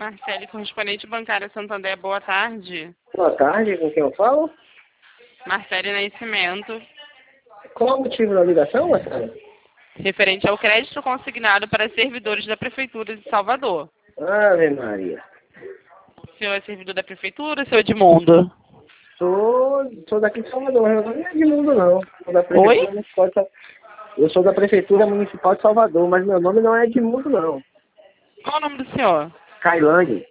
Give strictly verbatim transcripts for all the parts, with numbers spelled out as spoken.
Marcele, correspondente bancária Santander, boa tarde. Boa tarde, com quem eu falo? Marcele Nascimento, Qual o motivo da ligação, Marcelo? referente ao crédito consignado para servidores da Prefeitura de Salvador. Ave Maria. O senhor é servidor da Prefeitura, seu Edmundo? Sou, sou daqui de Salvador, mas eu não é de mundo não. Sou da Prefeitura Oi? Municipal de Sal- Eu sou da Prefeitura Municipal de Salvador, mas meu nome não é Edmundo não. Qual o nome do senhor? Cailângue.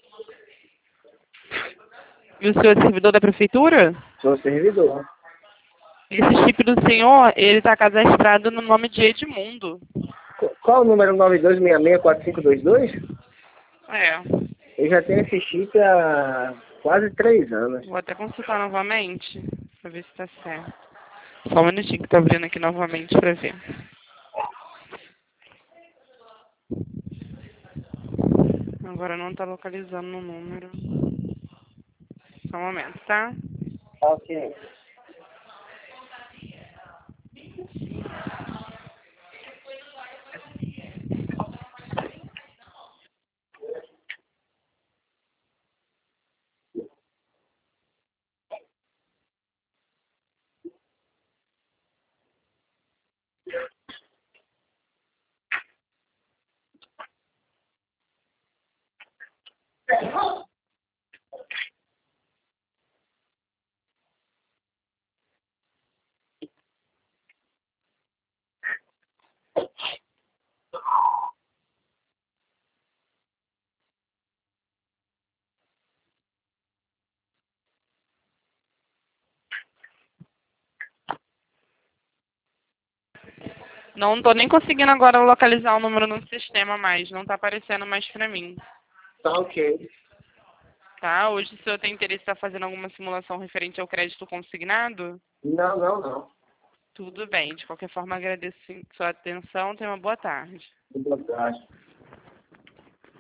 E o senhor é servidor da Prefeitura? Sou servidor. Esse chip do senhor, ele está cadastrado no nome de Edmundo. Qu- Qual o número nove dois seis seis quatro cinco dois dois? É, Eu já tenho esse chip há quase três anos. vou até consultar novamente, para ver se está certo. Só um minutinho que tá abrindo aqui novamente para ver. Agora não está localizando o número. Só um momento, tá? Ok. Não tô nem conseguindo agora localizar o número no sistema mais. Não tá aparecendo mais pra mim. Tá ok. Tá? Hoje o senhor tem interesse em estar fazendo alguma simulação referente ao crédito consignado? Não, não, não. Tudo bem. De qualquer forma, agradeço sim sua atenção. Tenha uma boa tarde. Boa tarde.